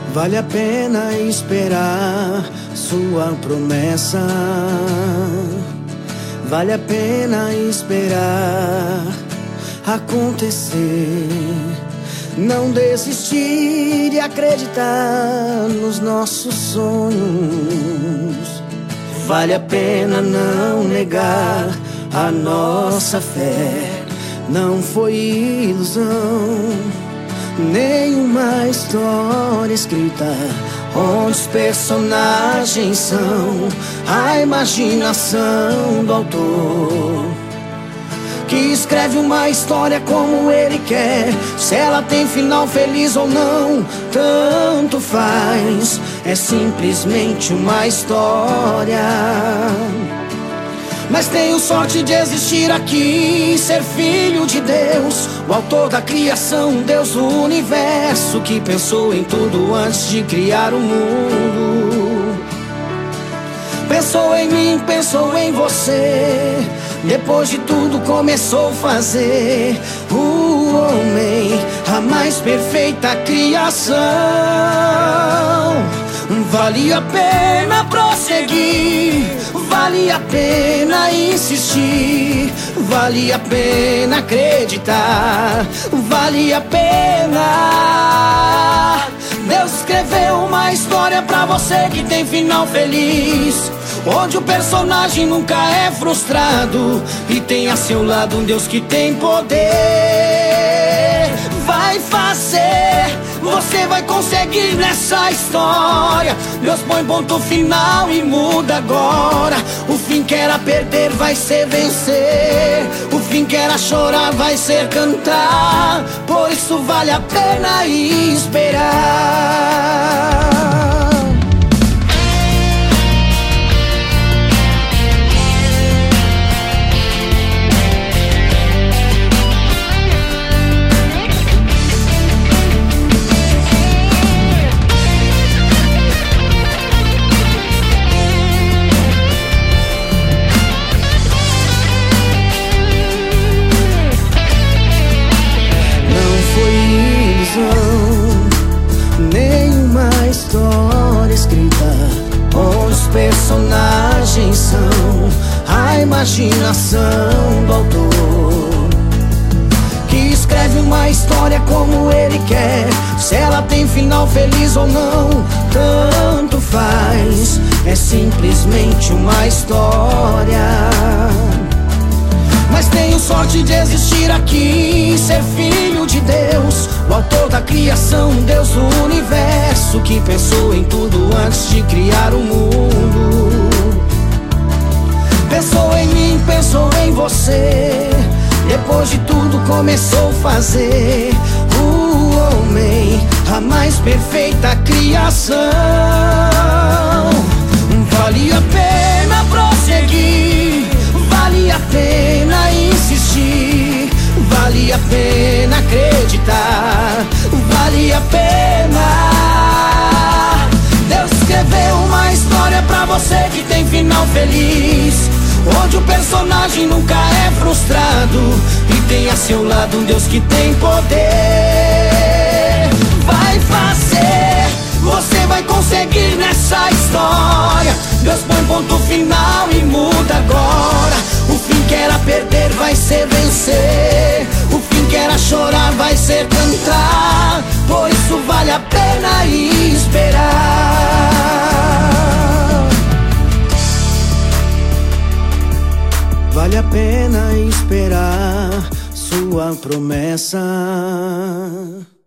Vale a pena esperar sua promessa. Vale a pena esperar acontecer. Não desistir e acreditar nos nossos sonhos. Vale a pena não negar a nossa fé. Não foi ilusão, nenhuma história escrita onde os personagens são a imaginação do autor, que escreve uma história como ele quer. Se ela tem final feliz ou não, tanto faz. É simplesmente uma história. Mas tenho sorte de existir aqui, ser filho de Deus, o autor da criação, Deus do universo, que pensou em tudo antes de criar o mundo. Pensou em mim, pensou em você. Depois de tudo começou a fazer o homem, a mais perfeita criação. Vale a pena prosseguir, vale a pena insistir, vale a pena acreditar, vale a pena. Deus escreveu uma história pra você que tem final feliz, onde o personagem nunca é frustrado e tem a seu lado um Deus que tem poder. Vai fazer, você vai conseguir nessa história. Deus põe ponto final e muda agora. O fim que era perder vai ser vencer, o fim que era chorar vai ser cantar. Por isso vale a pena esperar. Nenhuma história escrita onde os personagens são a imaginação do autor, que escreve uma história como ele quer. Se ela tem final feliz ou não, tanto faz. É simplesmente uma história. Mas tenho sorte de existir aqui, ser filho de Deus, o autor da criação, Deus do universo, que pensou em tudo antes de criar o mundo. Pensou em mim, pensou em você. Depois de tudo começou a fazer o homem, a mais perfeita criação. Vale a pena prosseguir, vale a pena insistir, vale a pena acreditar, vale a pena. Deus escreveu uma história pra você que tem final feliz, onde o personagem nunca é frustrado e tem a seu lado um Deus que tem poder. Vai fazer, você vai conseguir nessa história. Deus põe ponto final e muda agora. O fim que era perder vai ser vencer, o fim que era chorar vai ser cantar. Por isso vale a pena esperar. Vale a pena esperar sua promessa.